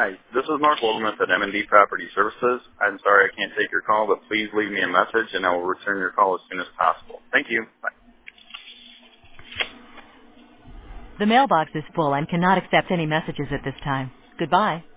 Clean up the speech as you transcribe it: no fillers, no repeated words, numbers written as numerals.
Hi, this is Mark Wildermuth at M&D Property Services. I'm sorry I can't take your call, but please leave me a message and I will return your call as soon as possible. Thank you. Bye. The mailbox is full and cannot accept any messages at this time. Goodbye.